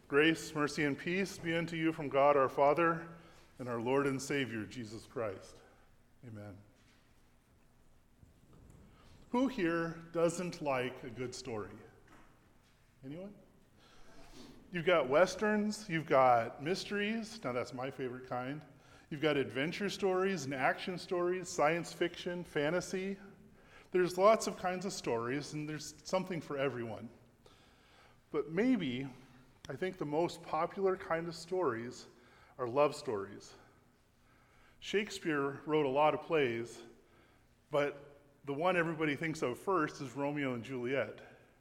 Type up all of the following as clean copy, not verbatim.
Grace, mercy, and peace be unto you from God our Father and our Lord and Savior, Jesus Christ. Amen. Who here doesn't like a good story? Anyone? You've got westerns, you've got mysteries, now that's my favorite kind. You've got adventure stories and action stories, science fiction, fantasy. There's lots of kinds of stories, and there's something for everyone. But maybe, I think the most popular kind of stories are love stories. Shakespeare wrote a lot of plays, but the one everybody thinks of first is Romeo and Juliet.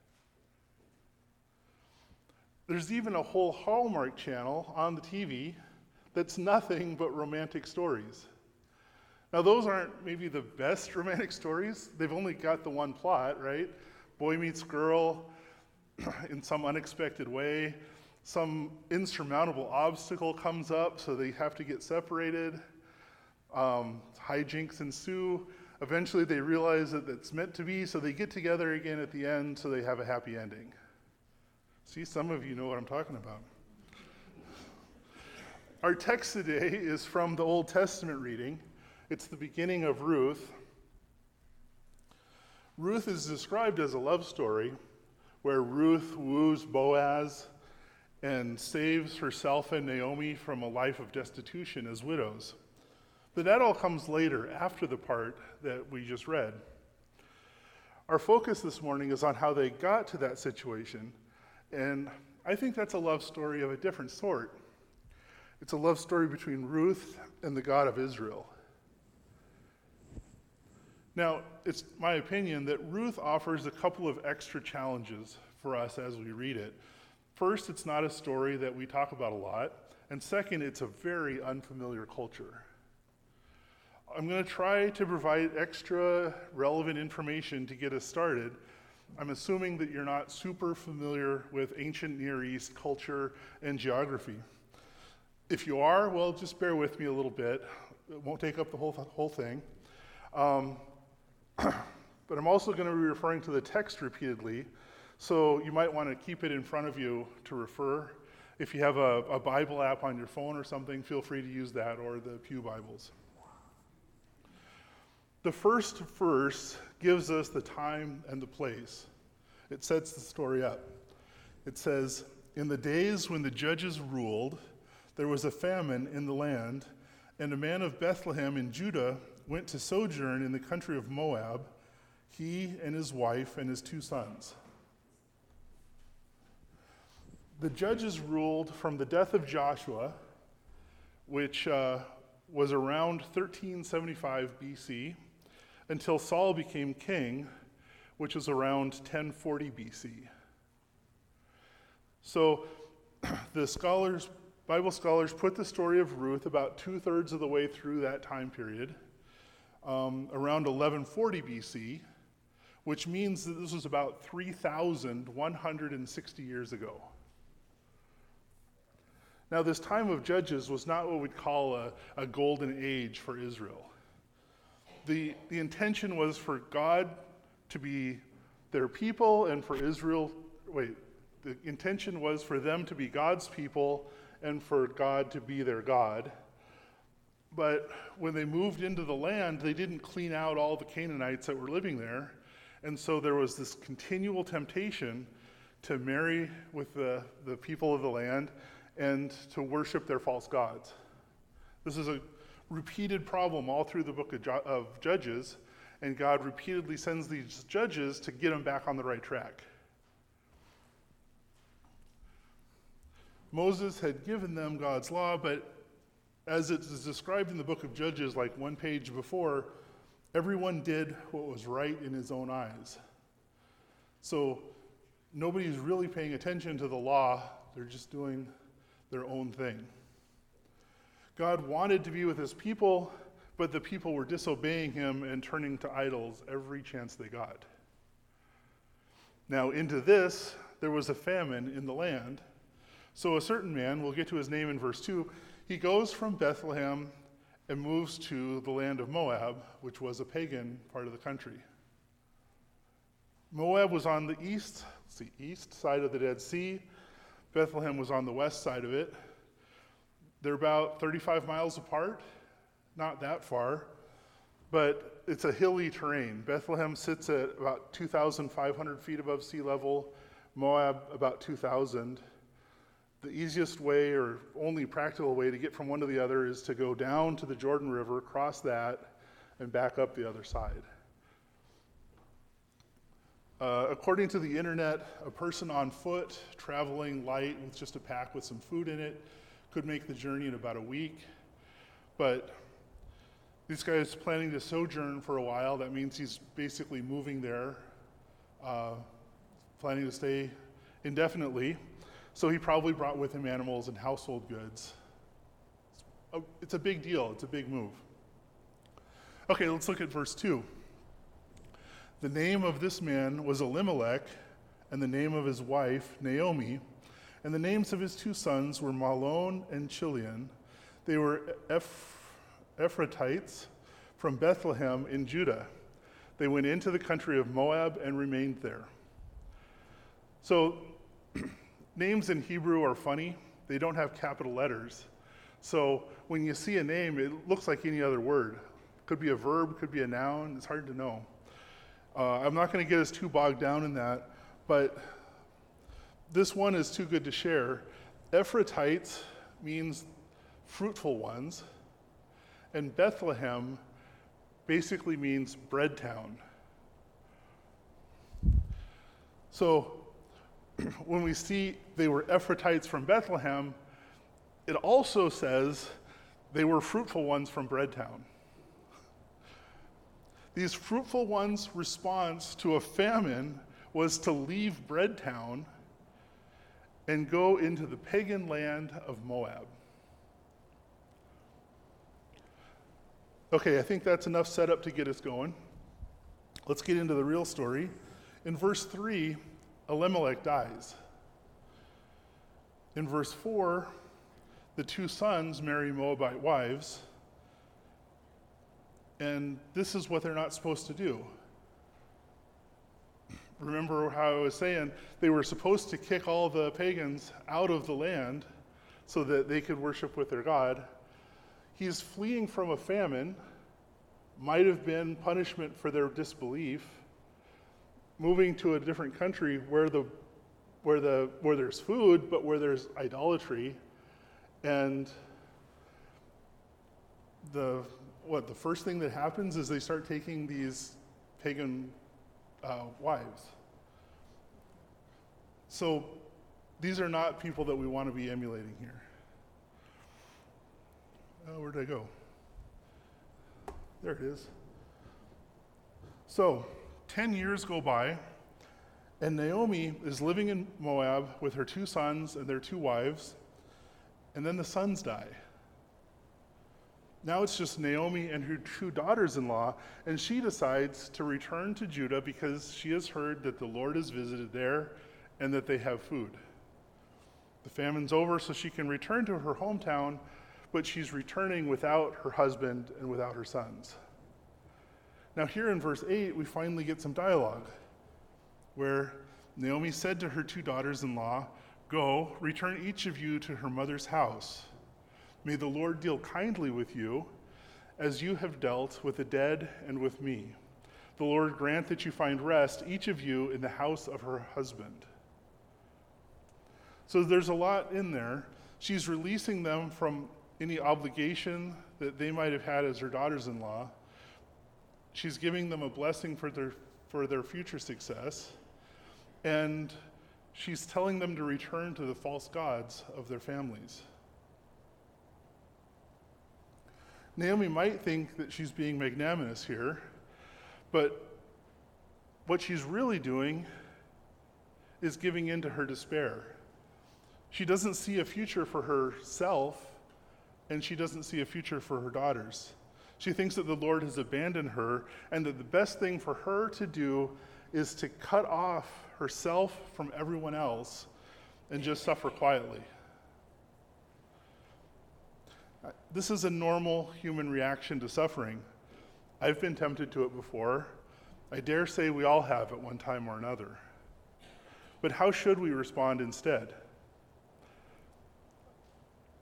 There's even a whole Hallmark channel on the TV that's nothing but romantic stories. Now those aren't maybe the best romantic stories. They've only got the one plot, right? Boy meets girl in some unexpected way. Some insurmountable obstacle comes up, so they have to get separated. Hijinks ensue. Eventually they realize that it's meant to be, so they get together again at the end, so they have a happy ending. See, some of you know what I'm talking about. Our text today is from the Old Testament reading. It's the beginning of Ruth. Ruth is described as a love story where Ruth woos Boaz and saves herself and Naomi from a life of destitution as widows. But that all comes later, after the part that we just read. Our focus this morning is on how they got to that situation, and I think that's a love story of a different sort. It's a love story between Ruth and the God of Israel. Now, it's my opinion that Ruth offers a couple of extra challenges for us as we read it. First, it's not a story that we talk about a lot, and second, it's a very unfamiliar culture. I'm going to try to provide extra relevant information to get us started. I'm assuming that you're not super familiar with ancient Near East culture and geography. If you are, well, just bear with me a little bit. It won't take up the whole thing. But I'm also going to be referring to the text repeatedly, so you might want to keep it in front of you to refer. If you have a Bible app on your phone or something, feel free to use that, or the Pew Bibles. The first verse gives us the time and the place. It sets the story up. It says, "In the days when the judges ruled, there was a famine in the land, and a man of Bethlehem in Judah went to sojourn in the country of Moab, he and his wife and his 2 sons." The judges ruled from the death of Joshua, which was around 1375 BC, until Saul became king, which was around 1040 BC. So the Bible scholars put the story of Ruth about 2/3 of the way through that time period, around 1140 BC, which means that this was about 3,160 years ago. Now, this time of Judges was not what we'd call a golden age for Israel. The intention was for God to be their people and for the intention was for them to be God's people and for God to be their God. But when they moved into the land, they didn't clean out all the Canaanites that were living there. And so there was this continual temptation to marry with the people of the land and to worship their false gods. This is a repeated problem all through the book of Judges, and God repeatedly sends these judges to get them back on the right track. Moses had given them God's law, but as it is described in the book of Judges, like one page before, everyone did what was right in his own eyes. So nobody's really paying attention to the law, they're just doing their own thing. God wanted to be with his people, but the people were disobeying him and turning to idols every chance they got. Now, into this, there was a famine in the land. So a certain man, we'll get to his name in verse 2, he goes from Bethlehem and moves to the land of Moab, which was a pagan part of the country. Moab was on the east side of the Dead Sea. Bethlehem was on the west side of it. They're about 35 miles apart, not that far, but it's a hilly terrain. Bethlehem sits at about 2,500 feet above sea level, Moab about 2,000. The easiest way or only practical way to get from one to the other is to go down to the Jordan River, cross that, and back up the other side. According to the internet, a person on foot traveling light with just a pack with some food in it could make the journey in about a week. But this guy is planning to sojourn for a while. That means he's basically moving there, planning to stay indefinitely. So he probably brought with him animals and household goods. It's a big deal. It's a big move. Okay, let's look at verse 2. The name of this man was Elimelech, and the name of his wife, Naomi, and the names of his two sons were Mahlon and Chilion. They were Ephrathites from Bethlehem in Judah. They went into the country of Moab and remained there. So, names in Hebrew are funny. They don't have capital letters. So when you see a name, it looks like any other word. Could be a verb, could be a noun. It's hard to know. I'm not going to get us too bogged down in that, but this one is too good to share. Ephrathites means fruitful ones, and Bethlehem basically means bread town. So when we see they were Ephrathites from Bethlehem, it also says they were fruitful ones from bread town. These fruitful ones' response to a famine was to leave bread town and go into the pagan land of Moab. Okay, I think that's enough setup to get us going. Let's get into the real story. In verse 3, Elimelech dies. In verse 4, the two sons marry Moabite wives, and this is what they're not supposed to do. Remember how I was saying they were supposed to kick all the pagans out of the land so that they could worship with their God. He's fleeing from a famine, might have been punishment for their disbelief, moving to a different country where there's food, but where there's idolatry. And the first thing that happens is they start taking these pagan wives. So these are not people that we want to be emulating here. Where did I go? There it is. So 10 years go by, and Naomi is living in Moab with her two sons and their two wives, and then the sons die. Now it's just Naomi and her two daughters-in-law, and she decides to return to Judah because she has heard that the Lord has visited there and that they have food. The famine's over, so she can return to her hometown, but she's returning without her husband and without her sons. Now here in verse 8, we finally get some dialogue where Naomi said to her two daughters-in-law, "Go, return each of you to her mother's house. May the Lord deal kindly with you, as you have dealt with the dead and with me. The Lord grant that you find rest, each of you, in the house of her husband." So there's a lot in there. She's releasing them from any obligation that they might have had as her daughters-in-law. She's giving them a blessing for their future success. And she's telling them to return to the false gods of their families. Naomi might think that she's being magnanimous here, but what she's really doing is giving in to her despair. She doesn't see a future for herself, and she doesn't see a future for her daughters. She thinks that the Lord has abandoned her, and that the best thing for her to do is to cut off herself from everyone else and just suffer quietly. This is a normal human reaction to suffering. I've been tempted to it before. I dare say we all have at one time or another. But how should we respond instead?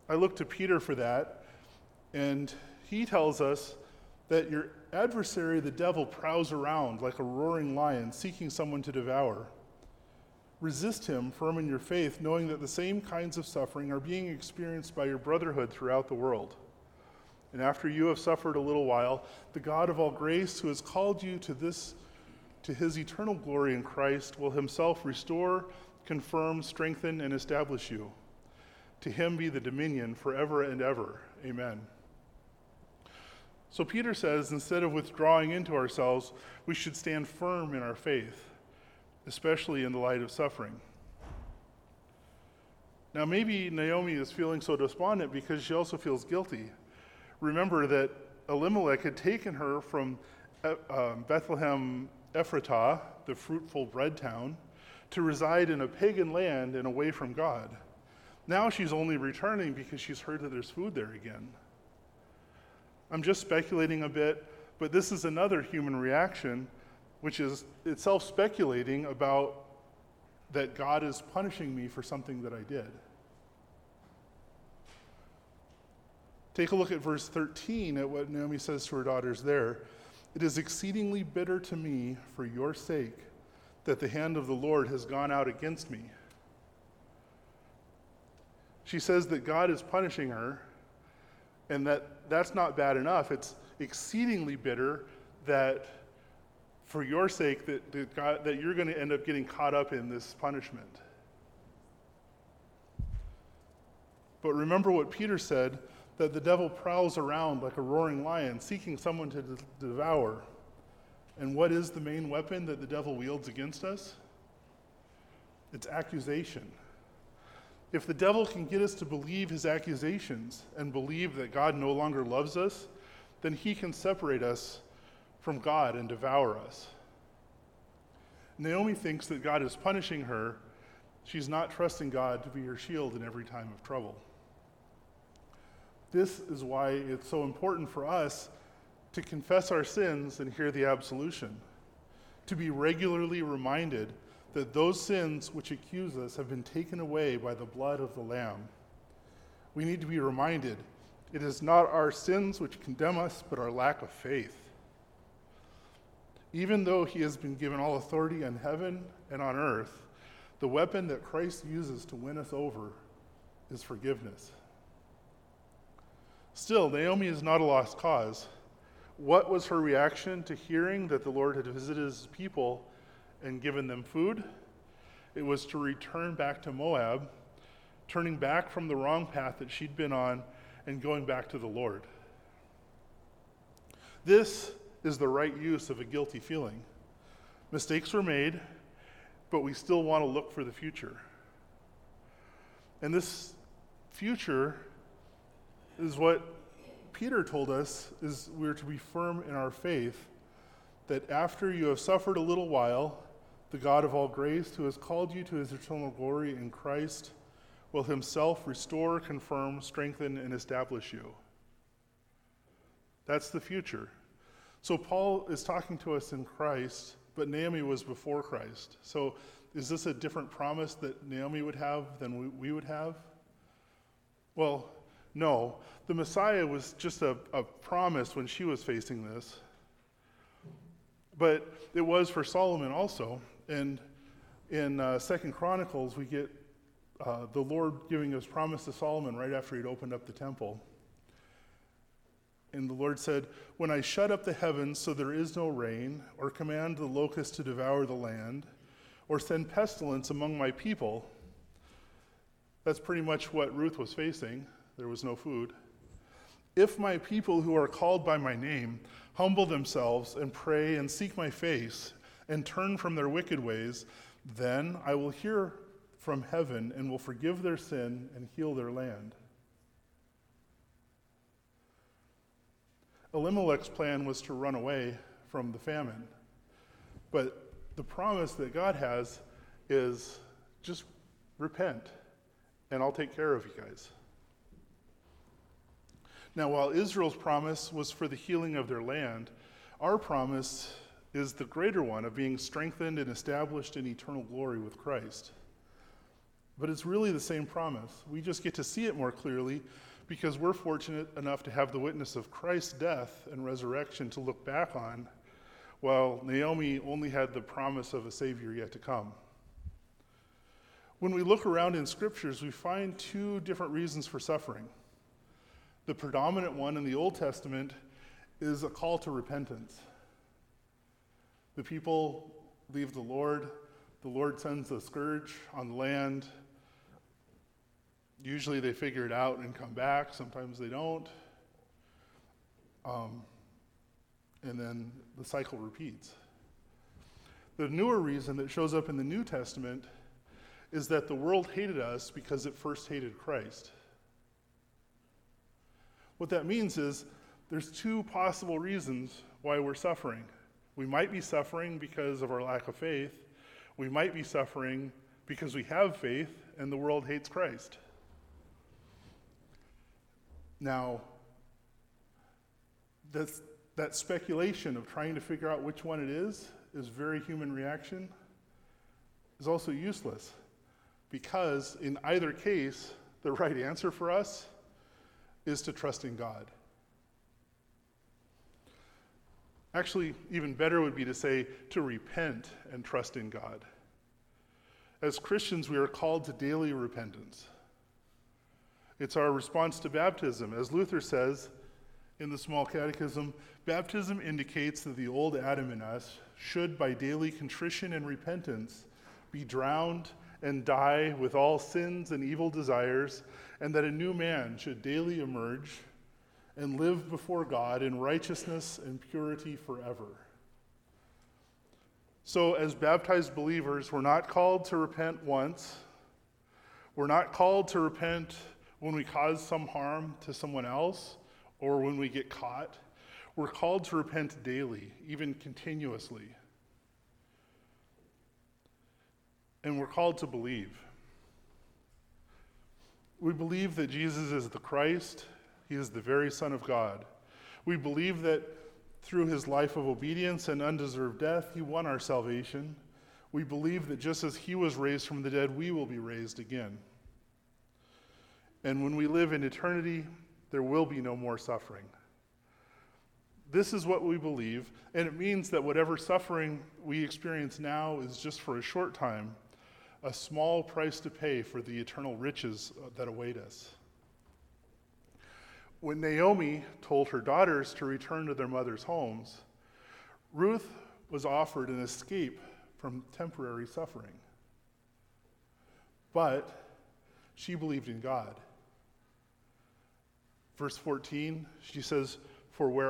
I look to Peter for that, and he tells us that your adversary, the devil, prowls around like a roaring lion, seeking someone to devour. Resist him, firm in your faith, knowing that the same kinds of suffering are being experienced by your brotherhood throughout the world. And after you have suffered a little while, the God of all grace, who has called you to his eternal glory in Christ, will himself restore, confirm, strengthen, and establish you. To him be the dominion forever and ever. Amen. So Peter says, instead of withdrawing into ourselves, we should stand firm in our faith, especially in the light of suffering. Now, maybe Naomi is feeling so despondent because she also feels guilty. Remember that Elimelech had taken her from Bethlehem Ephratah, the fruitful bread town, to reside in a pagan land and away from God. Now she's only returning because she's heard that there's food there again. I'm just speculating a bit, but this is another human reaction, which is itself speculating about that God is punishing me for something that I did. Take a look at verse 13 at what Naomi says to her daughters there. It is exceedingly bitter to me for your sake that the hand of the Lord has gone out against me. She says that God is punishing her, and that's not bad enough. It's exceedingly bitter that for your sake that you're going to end up getting caught up in this punishment. But remember what Peter said, that the devil prowls around like a roaring lion, seeking someone to devour. And what is the main weapon that the devil wields against us? It's accusation. If the devil can get us to believe his accusations and believe that God no longer loves us, then he can separate us from God and devour us. Naomi thinks that God is punishing her. She's not trusting God to be her shield in every time of trouble. This is why it's so important for us to confess our sins and hear the absolution, to be regularly reminded that those sins which accuse us have been taken away by the blood of the Lamb. We need to be reminded it is not our sins which condemn us, but our lack of faith. Even though he has been given all authority in heaven and on earth, the weapon that Christ uses to win us over is forgiveness. Still, Naomi is not a lost cause. What was her reaction to hearing that the Lord had visited his people and given them food? It was to return back to Moab, turning back from the wrong path that she'd been on and going back to the Lord. This is the right use of a guilty feeling. Mistakes were made, but we still want to look for the future. And this future is what Peter told us, is we're to be firm in our faith, that after you have suffered a little while, the God of all grace, who has called you to his eternal glory in Christ, will himself restore, confirm, strengthen, and establish you. That's the future. So Paul is talking to us in Christ, but Naomi was before Christ. So is this a different promise that Naomi would have than we would have? Well, no. The Messiah was just a promise when she was facing this. But it was for Solomon also. And in 2 Chronicles, we get the Lord giving his promise to Solomon right after he'd opened up the temple. And the Lord said, when I shut up the heavens so there is no rain, or command the locusts to devour the land, or send pestilence among my people, that's pretty much what Ruth was facing. There was no food. If my people who are called by my name humble themselves and pray and seek my face and turn from their wicked ways, then I will hear from heaven and will forgive their sin and heal their land. Elimelech's plan was to run away from the famine. But the promise that God has is just repent and I'll take care of you guys. Now, while Israel's promise was for the healing of their land, our promise is the greater one of being strengthened and established in eternal glory with Christ. But it's really the same promise. We just get to see it more clearly because we're fortunate enough to have the witness of Christ's death and resurrection to look back on, while Naomi only had the promise of a Savior yet to come. When we look around in scriptures, we find two different reasons for suffering. The predominant one in the Old Testament is a call to repentance. The people leave the Lord sends a scourge on the land. Usually they figure it out and come back, sometimes they don't. And then the cycle repeats. The newer reason that shows up in the New Testament is that the world hated us because it first hated Christ. What that means is there's two possible reasons why we're suffering. We might be suffering because of our lack of faith. We might be suffering because we have faith and the world hates Christ. Now, that speculation of trying to figure out which one it is very human reaction, is also useless. Because in either case, the right answer for us is to trust in God. Actually, even better would be to say to repent and trust in God. As Christians, we are called to daily repentance. It's our response to baptism. As Luther says in the Small Catechism, baptism indicates that the old Adam in us should, by daily contrition and repentance, be drowned and die with all sins and evil desires, and that a new man should daily emerge and live before God in righteousness and purity forever. So as baptized believers, we're not called to repent once. We're not called to repent when we cause some harm to someone else or when we get caught. We're called to repent daily, even continuously. And we're called to believe. We believe that Jesus is the Christ. He is the very Son of God. We believe that through his life of obedience and undeserved death, he won our salvation. We believe that just as he was raised from the dead, we will be raised again. And when we live in eternity, there will be no more suffering. This is what we believe, and it means that whatever suffering we experience now is just for a short time, a small price to pay for the eternal riches that await us. When Naomi told her daughters to return to their mother's homes, Ruth was offered an escape from temporary suffering. But she believed in God. Verse 14, she says, for where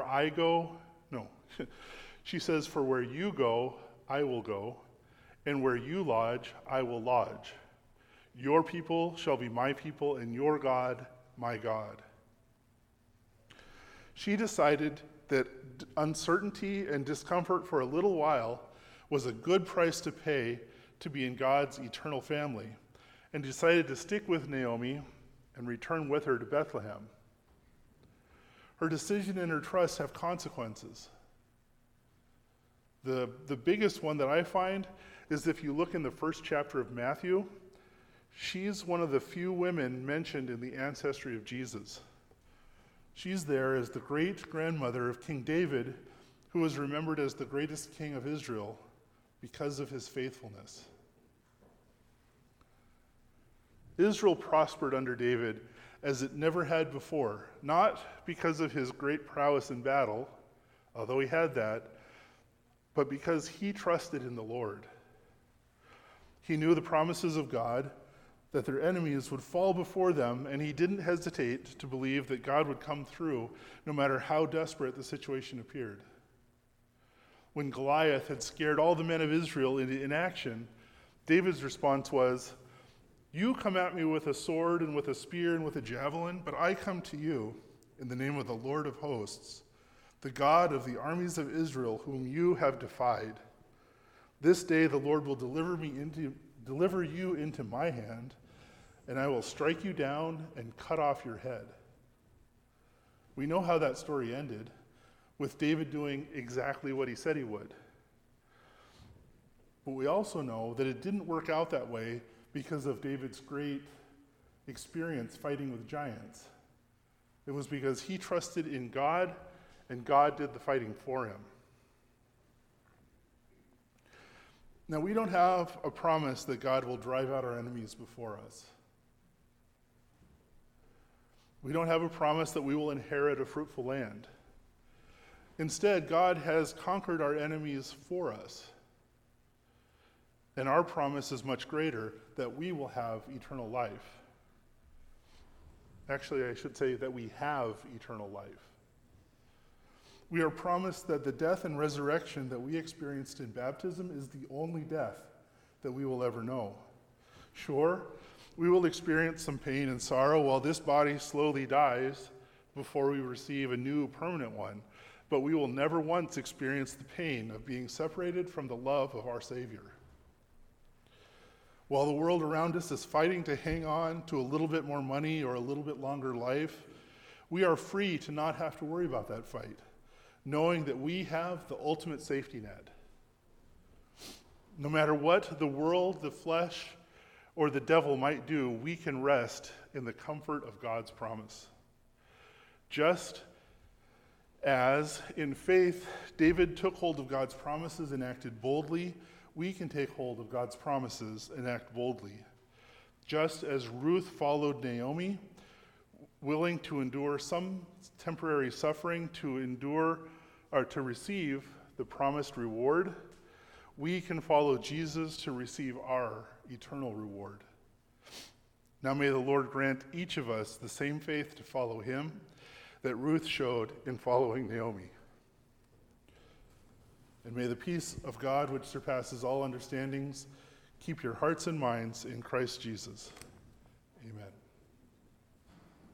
you go, I will go, and where you lodge, I will lodge. Your people shall be my people, and your God, my God. She decided that uncertainty and discomfort for a little while was a good price to pay to be in God's eternal family, and decided to stick with Naomi and return with her to Bethlehem. Her decision and her trust have consequences. The biggest one that I find is if you look in the first chapter of Matthew, she's one of the few women mentioned in the ancestry of Jesus. She's there as the great-grandmother of King David, who was remembered as the greatest king of Israel because of his faithfulness. Israel prospered under David as it never had before, not because of his great prowess in battle, although he had that, but because he trusted in the Lord. He knew the promises of God, that their enemies would fall before them, and he didn't hesitate to believe that God would come through no matter how desperate the situation appeared. When Goliath had scared all the men of Israel into inaction, David's response was, you come at me with a sword and with a spear and with a javelin, but I come to you in the name of the Lord of hosts, the God of the armies of Israel, whom you have defied. This day the Lord will deliver you into my hand, and I will strike you down and cut off your head. We know how that story ended, with David doing exactly what he said he would. But we also know that it didn't work out that way because of David's great experience fighting with giants. It was because he trusted in God, and God did the fighting for him. Now, we don't have a promise that God will drive out our enemies before us. We don't have a promise that we will inherit a fruitful land. Instead, God has conquered our enemies for us. And our promise is much greater, that we will have eternal life. Actually, I should say that we have eternal life. We are promised that the death and resurrection that we experienced in baptism is the only death that we will ever know. Sure, we will experience some pain and sorrow while this body slowly dies before we receive a new permanent one, but we will never once experience the pain of being separated from the love of our Savior. While the world around us is fighting to hang on to a little bit more money or a little bit longer life, we are free to not have to worry about that fight, knowing that we have the ultimate safety net. No matter what the world, the flesh, or the devil might do, we can rest in the comfort of God's promise. Just as, in faith, David took hold of God's promises and acted boldly, we can take hold of God's promises and act boldly. Just as Ruth followed Naomi, willing to endure some temporary suffering to endure or to receive the promised reward, we can follow Jesus to receive our eternal reward. Now may the Lord grant each of us the same faith to follow him that Ruth showed in following Naomi. And may the peace of God, which surpasses all understandings, keep your hearts and minds in Christ Jesus. Amen.